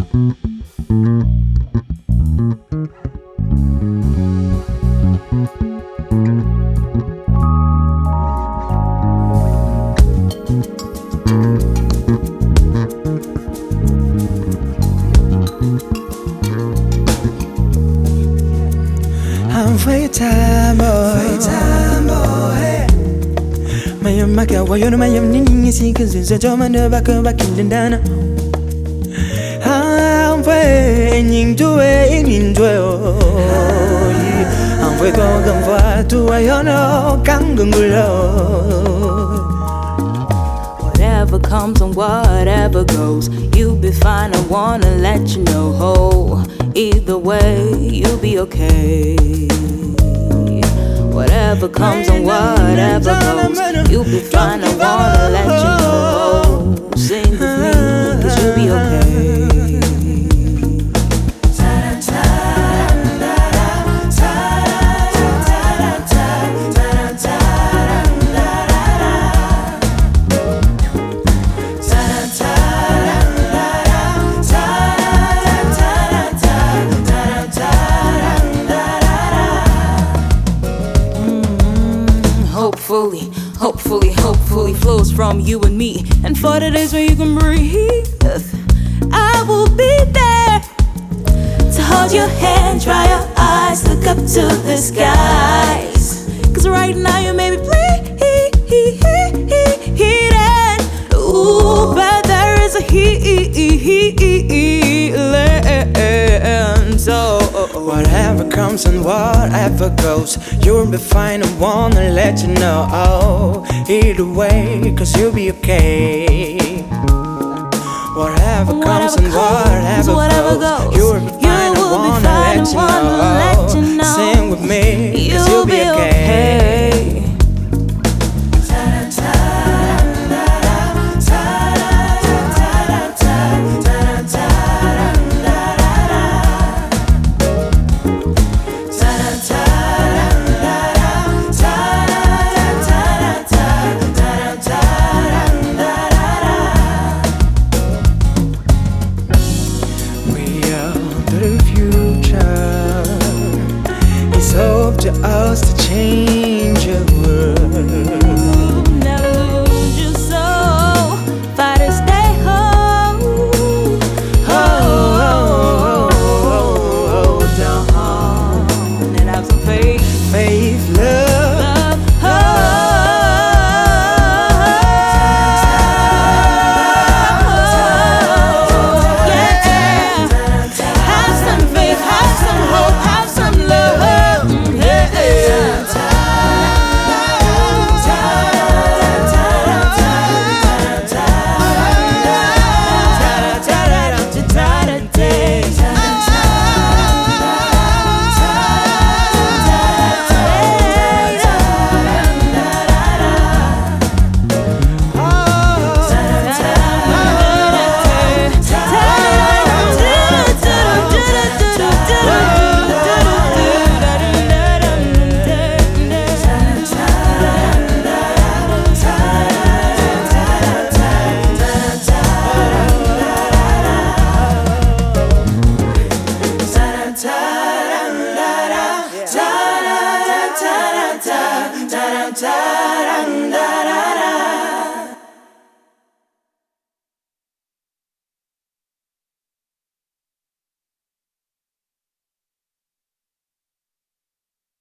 Mayam maka wayo mayam nini si kazi joma ne baka bakin dana. I'm waiting to enjoy. I'm waiting for to ayono kangungulo. Whatever comes and whatever goes, you'll be fine. I wanna let you know. Oh, either way, you'll be okay. Whatever comes and whatever goes, you'll be fine. I wanna let you know. Sing with me, 'cause you'll be okay. Hopefully flows from you and me. And for the days when you can breathe, I will be there to hold your hand, dry your eyes, look up to the skies. 'Cause right now you may be bleeding. Ooh, but there is a healing. So whatever comes and whatever goes, you'll be fine. I wanna let you know. Oh, either way, 'cause you'll be okay. Whatever comes and whatever goes, you'll be fine. I wanna let you know. Sing with me, 'cause you'll be okay.